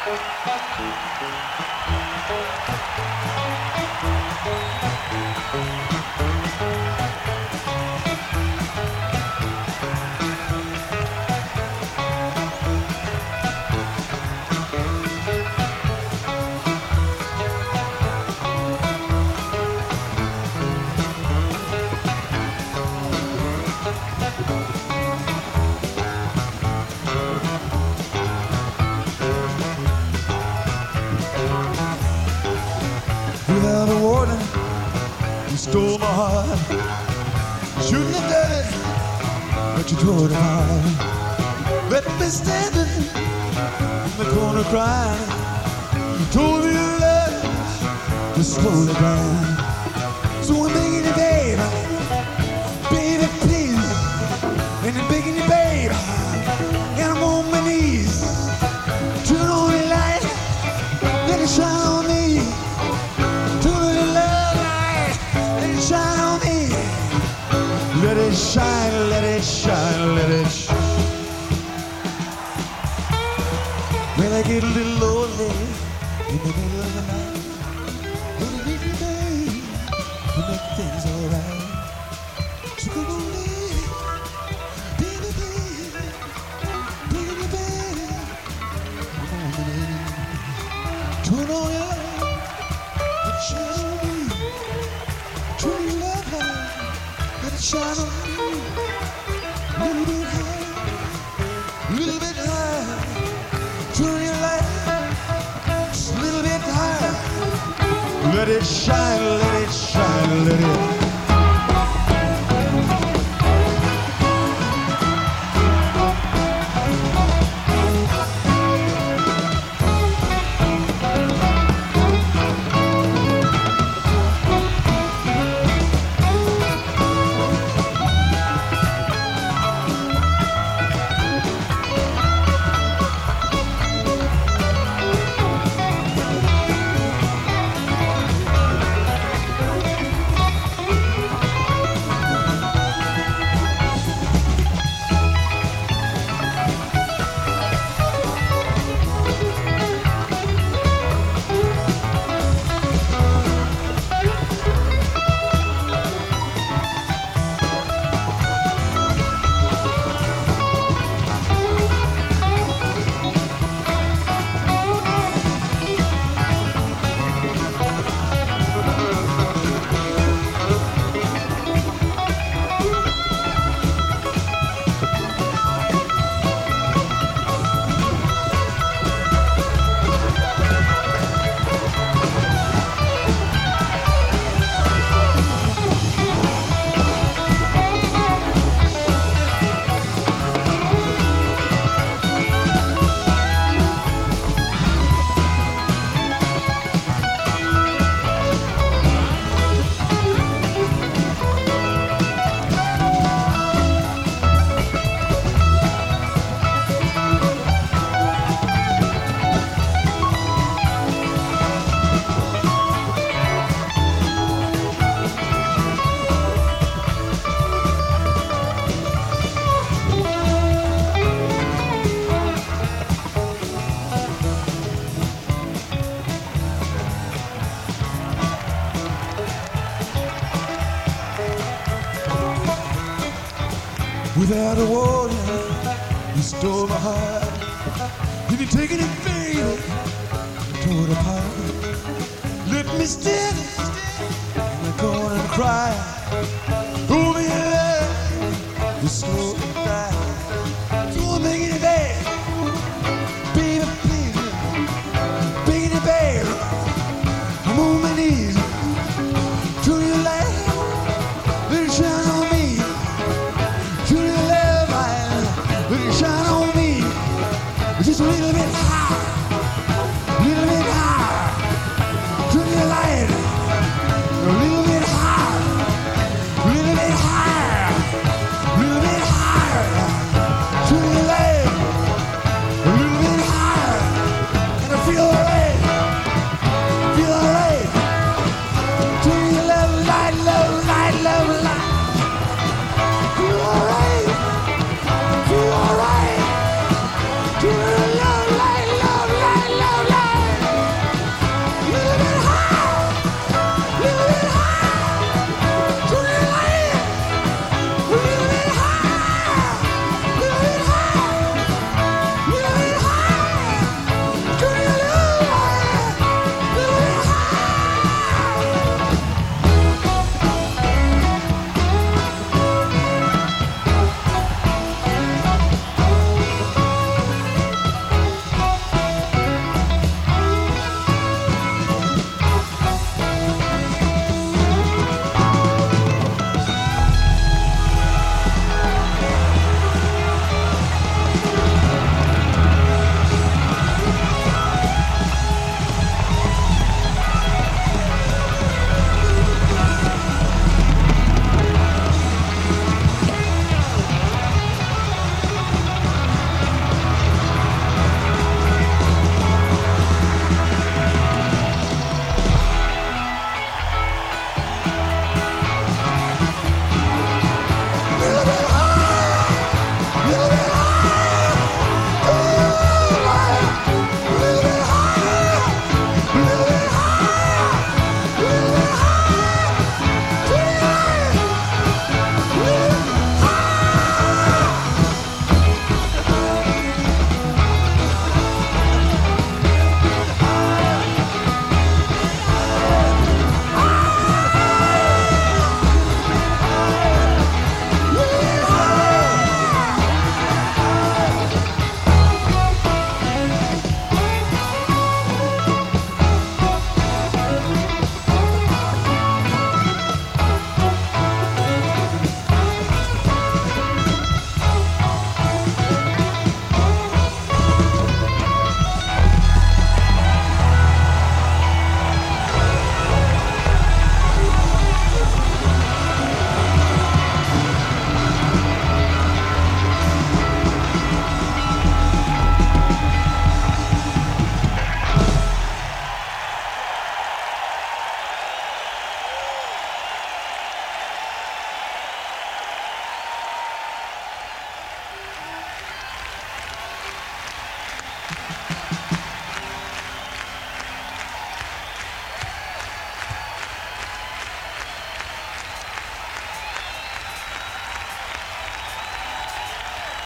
Without a warning, you stole my heart. Shouldn't have done it, but you tore it apart. Left me standing in the corner crying. You told me your love was slowly dying. So I'm begging you, baby, baby, please. And I'm begging you, baby, and I'm on my knees. Turn on the light, let it shine on me. Let it shine, let it shine, let it shine. When I get a little lonely in the middle of the night, will you meet me, babe, to make things alright? So come on, baby, baby, baby, baby, baby, come on, baby. Turn on your light, let it shine on me. Turn your love light. Let it shine on me, a little bit high, a little bit high. Turn your light just a little bit higher. Let it shine, let it shine, let it. Without a warning, you stole my heart. You've been taking it, baby, tore it apart. Let me stand